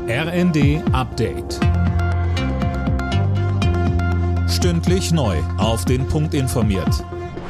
RND Update. Stündlich neu auf den Punkt informiert.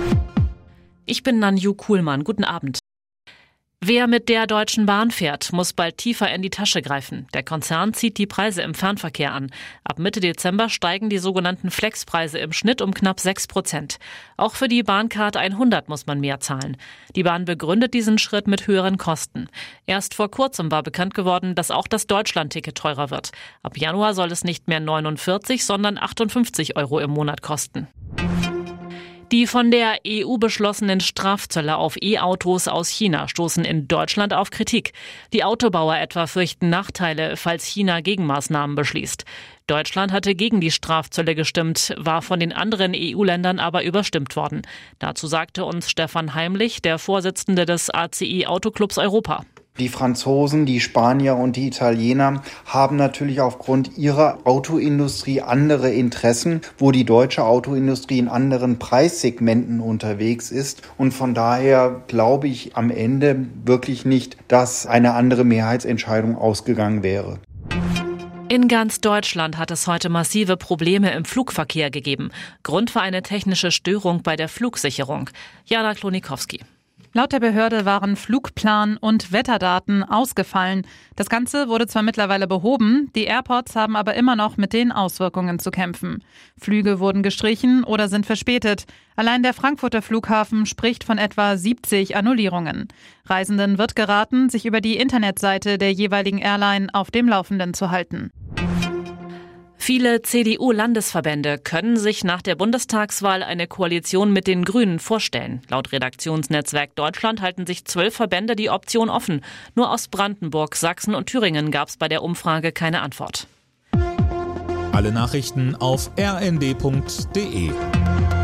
Ich bin Nanju Kuhlmann. Guten Abend. Wer mit der Deutschen Bahn fährt, muss bald tiefer in die Tasche greifen. Der Konzern zieht die Preise im Fernverkehr an. Ab Mitte Dezember steigen die sogenannten Flexpreise im Schnitt um knapp 6%. Auch für die Bahncard 100 muss man mehr zahlen. Die Bahn begründet diesen Schritt mit höheren Kosten. Erst vor kurzem war bekannt geworden, dass auch das Deutschlandticket teurer wird. Ab Januar soll es nicht mehr 49, sondern 58 € im Monat kosten. Die von der EU beschlossenen Strafzölle auf E-Autos aus China stoßen in Deutschland auf Kritik. Die Autobauer etwa fürchten Nachteile, falls China Gegenmaßnahmen beschließt. Deutschland hatte gegen die Strafzölle gestimmt, war von den anderen EU-Ländern aber überstimmt worden. Dazu sagte uns Stefan Heimlich, der Vorsitzende des ACI Autoclubs Europa. Die Franzosen, die Spanier und die Italiener haben natürlich aufgrund ihrer Autoindustrie andere Interessen, wo die deutsche Autoindustrie in anderen Preissegmenten unterwegs ist. Und von daher glaube ich am Ende wirklich nicht, dass eine andere Mehrheitsentscheidung ausgegangen wäre. In ganz Deutschland hat es heute massive Probleme im Flugverkehr gegeben. Grund war eine technische Störung bei der Flugsicherung. Jana Klonikowski. Laut der Behörde waren Flugplan und Wetterdaten ausgefallen. Das Ganze wurde zwar mittlerweile behoben, die Airports haben aber immer noch mit den Auswirkungen zu kämpfen. Flüge wurden gestrichen oder sind verspätet. Allein der Frankfurter Flughafen spricht von etwa 70 Annullierungen. Reisenden wird geraten, sich über die Internetseite der jeweiligen Airline auf dem Laufenden zu halten. Viele CDU-Landesverbände können sich nach der Bundestagswahl eine Koalition mit den Grünen vorstellen. Laut Redaktionsnetzwerk Deutschland halten sich 12 Verbände die Option offen. Nur aus Brandenburg, Sachsen und Thüringen gab es bei der Umfrage keine Antwort. Alle Nachrichten auf rnd.de.